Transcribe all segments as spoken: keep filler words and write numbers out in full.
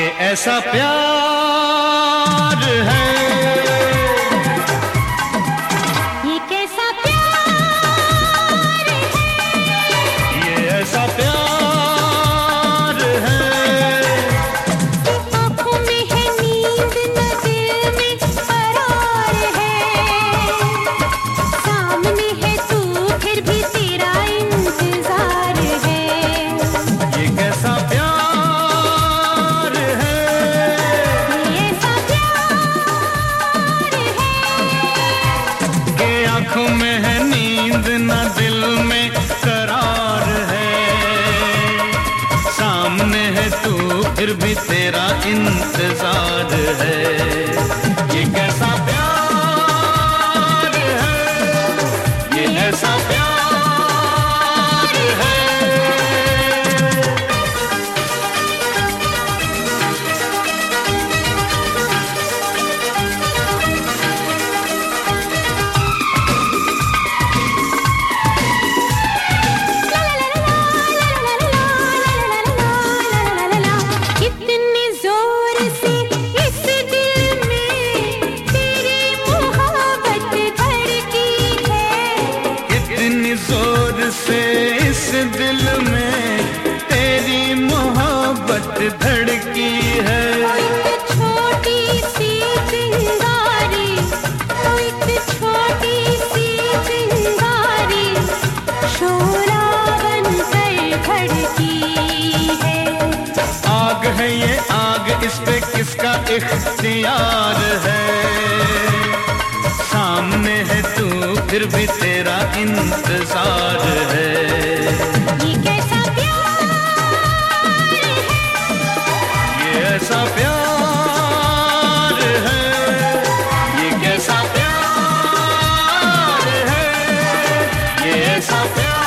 ऐसा प्यार है, ये कैसा प्यार है, ये ऐसा प्यार है। आँखों में है नींद न दिल में करार है, सामने है तू फिर भी तेरा इंतजार है। ये कैसा प्यार आँखों में है नींद न दिल में करार है, सामने है तू फिर भी तेरा इंतजार है। ये कैसा प्यार है, ये ऐसा प्यार है। जोर से इस दिल में तेरी मोहब्बत धड़की है। एक छोटी सी चिंगारी, एक छोटी सी चिंगारी शोला बनकर भड़की है। आग है ये आग, इस पे किसका इख्तियार है, सामने है तू फिर भी तेरा इंतजार है। ये कैसा प्यार है, ये ऐसा प्यार है, ये कैसा प्यार है, ये ऐसा प्यार है।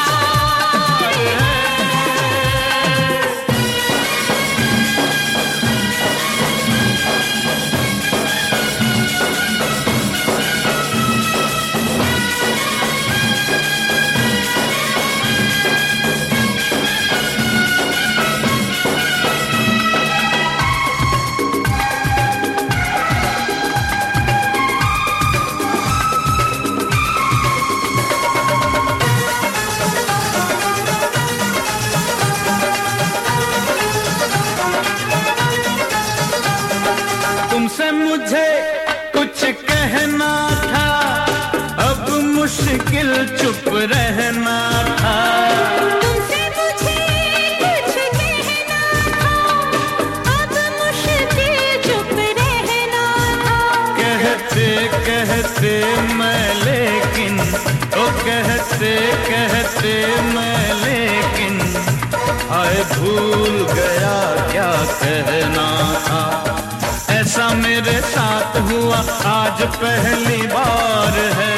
तुमसे मुझे कुछ कहना था, अब मुश्किल चुप रहना था। तुमसे मुझे कुछ कहना था, अब मुश्किल चुप रहना था। कहते कहते मैं लेकिन, ओ कहते कहते मैं लेकिन, आए भूल गया क्या कहना था। ऐसा मेरे साथ हुआ आज पहली बार है,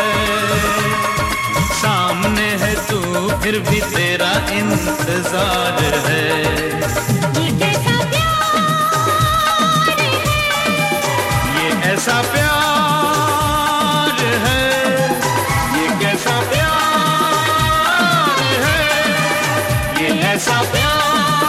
सामने है तू फिर भी तेरा इंतजार है। ये कैसा प्यार है, ये ऐसा प्यार है, ये कैसा प्यार है, ये ऐसा प्यार है।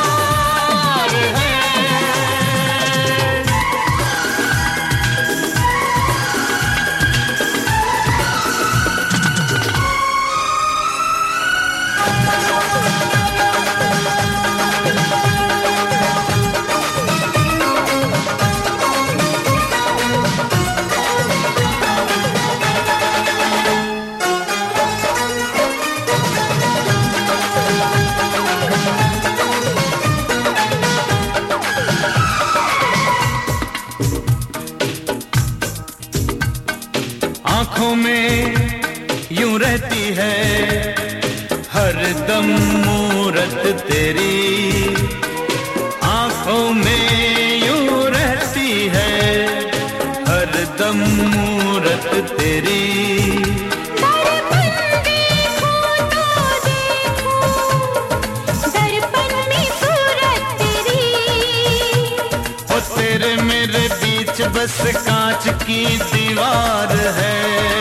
आँखों में यूं रहती है हर दम मूरत तेरी, आँखों में यूं रहती है हर दम मूरत तेरी। दर्पण देखूं तो देखूं, दर्पण में सूरत तेरी। ओ तेरे मेरे बीच बस कांच की दीवार है,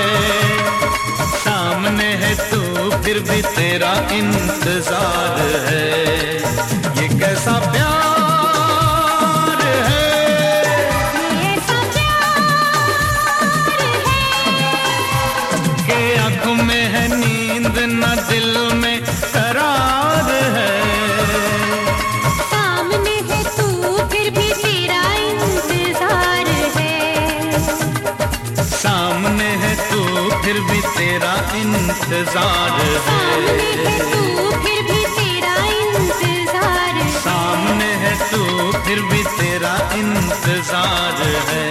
सामने है तू फिर भी तेरा इंतजार है। ये कैसा प्यार इंतजार सामने है। है तू फिर भी तेरा इंतजार है। सामने है तू फिर भी तेरा इंतजार है।